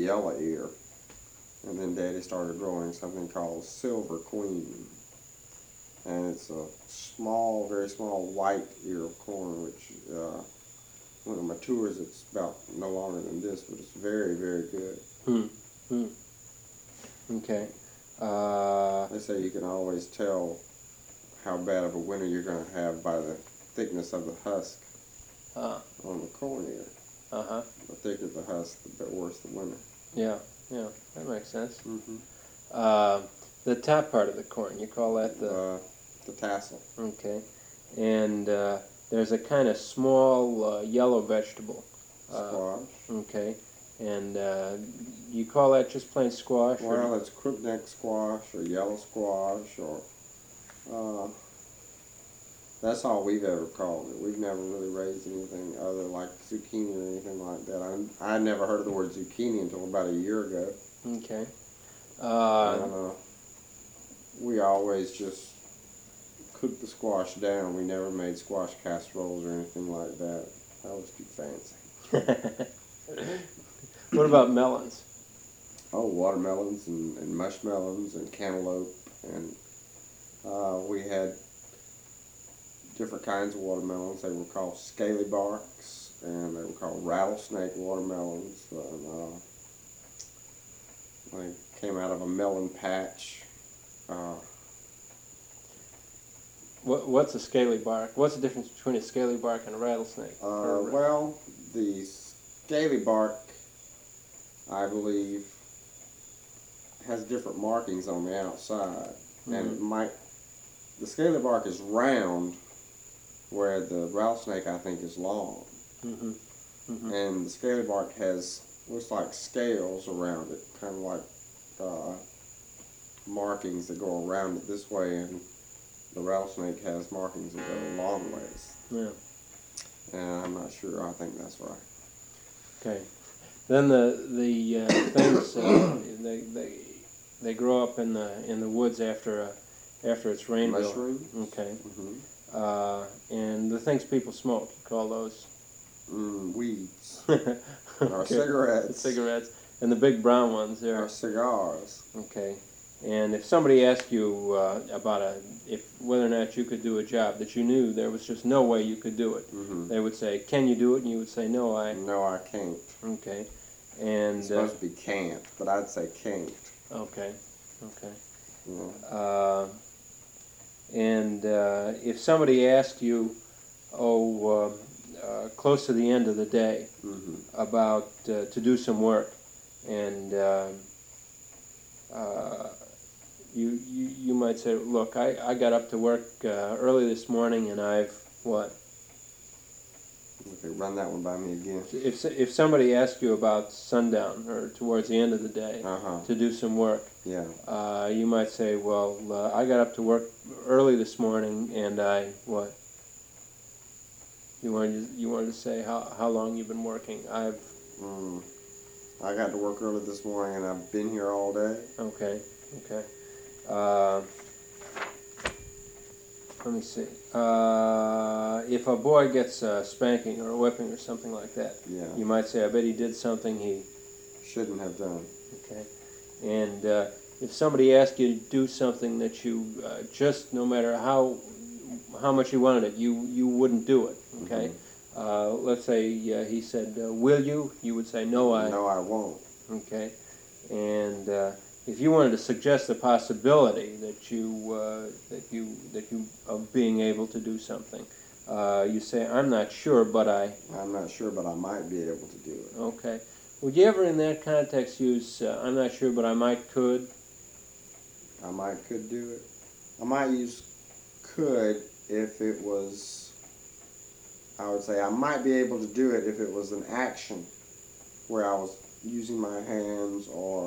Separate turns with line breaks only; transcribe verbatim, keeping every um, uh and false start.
yellow ear. And then Daddy started growing something called Silver Queen. And it's a small, very small white ear of corn, which uh, when it matures, it's about no longer than this, but it's very, very good.
Hmm. Hmm. Okay. Uh,
They say you can always tell how bad of a winter you're going to have by the thickness of the husk
uh,
on the corn ear.
uh-huh.
The thicker the husk, the bit worse the winter.
Yeah, yeah, that makes sense.
Mm-hmm.
Uh, the top part of the corn, you call that the...
Uh, the tassel.
Okay. And uh, there's a kind of small uh, yellow vegetable. Uh,
Squash.
Okay. And uh, you call that just plain squash?
Well, it's crookneck squash or yellow squash or... Uh, that's all we've ever called it. We've never really raised anything other like zucchini or anything like that. I I never heard of the word zucchini until about a year ago.
Okay. Uh,
and, uh, we always just cooked the squash down. We never made squash casseroles or anything like that. That was too fancy.
What about melons?
Oh, watermelons and, and mushmelons and cantaloupe. And uh, we had different kinds of watermelons. They were called scaly barks, and they were called rattlesnake watermelons. And, uh, they came out of a melon patch. Uh,
What, what's a scaly bark? What's the difference between a scaly bark and a rattlesnake?
uh,
Or-
well, the scaly bark, I believe, has different markings on the outside.
Mm-hmm.
And it might, the scaly bark is round, where the rattlesnake, I think, is long.
Mm-hmm. Mm-hmm.
And the scaly bark has, looks like scales around it, kind of like uh, markings that go around it this way, and the rattlesnake has markings that go a long ways.
Yeah.
And I'm not sure, I think that's right.
Okay. Then the the uh, things uh, they they they grow up in the in the woods after a, after it's rained.
Mushroom?
Okay.
Mm-hmm.
Uh, and the things people smoke, you call those
Mm, weeds.
okay.
Or cigarettes.
The cigarettes and the big brown ones there.
Or cigars.
Okay. And if somebody asked you uh, about a if whether or not you could do a job that you knew there was just no way you could do it,
Mm-hmm.
they would say, "Can you do it?" And you would say, "No, I."
No, I can't.
Okay. And
It's
uh,
supposed to be can't, but I'd say can't.
okay. Okay.
Yeah.
Uh, and uh, if somebody asked you, oh, uh, uh, close to the end of the day,
Mm-hmm.
about uh, to do some work, and uh, uh, you, you you might say, look, I, I got up to work uh, early this morning, and I've what?
Okay, run that one by me again.
If if somebody asked you about sundown or towards the end of the day
Uh-huh.
to do some work,
Yeah.
uh, you might say, well, uh, I got up to work early this morning, and I what? You wanted to, you wanted to say how how long you've been working? I've
Mm. I got to work early this morning, and I've been here all day.
okay okay. Uh, let me see. Uh, if a boy gets a spanking or a whipping or something like that,
Yeah.
you might say, I bet he did something he.
Shouldn't have done.
Okay. And uh, if somebody asked you to do something that you uh, just, no matter how how much you wanted it, you, you wouldn't do it, okay?
Mm-hmm.
Uh, let's say uh, he said, uh, will you? You would say, no, I...
No, I won't.
Okay. And uh, if you wanted to suggest the possibility that you, uh, that you, that you, of being able to do something, uh, you say, I'm not sure, but I...
I'm not sure, but I might be able to do it.
Okay. Would you ever in that context use, uh, I'm not sure, but I might could?
I might could do it. I might use could if it was, I would say I might be able to do it if it was an action where I was using my hands or